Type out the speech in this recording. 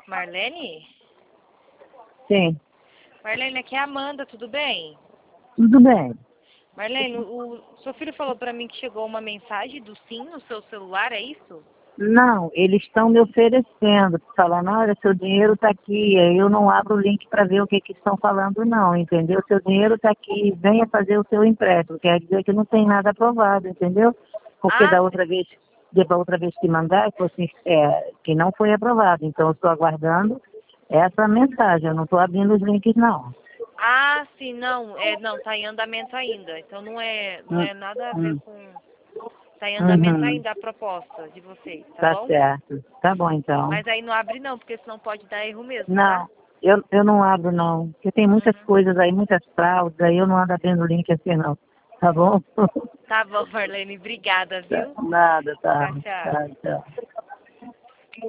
Marlene? Sim, Marlene, aqui é a Amanda, tudo bem? tudo bem. Marlene, o seu filho falou pra mim que chegou uma mensagem do SIM no seu celular, é isso? Não, eles estão me oferecendo, falando, olha, seu dinheiro está aqui, aí eu não abro o link para ver o que estão falando não, entendeu? Seu dinheiro está aqui, venha fazer o seu empréstimo, quer dizer que não tem nada aprovado, entendeu? Porque Ah, da outra vez que mandar, fosse, que não foi aprovado, então eu estou aguardando essa mensagem, eu não estou abrindo os links não. sim, não, não, tá em andamento ainda. Então não Hum, é nada a ver hum, com. Tá em andamento uhum, ainda a proposta de vocês, tá tá bom? certo, tá bom então. Mas aí não abre não, porque senão pode dar erro mesmo, tá? Não, eu não abro não, porque tem muitas Uhum. coisas aí, muitas fraudes, aí eu não ando abrindo link assim não, tá bom? Tá bom, Marlene, obrigada, viu? Nada, tá, Tchau, tchau. tá, tchau.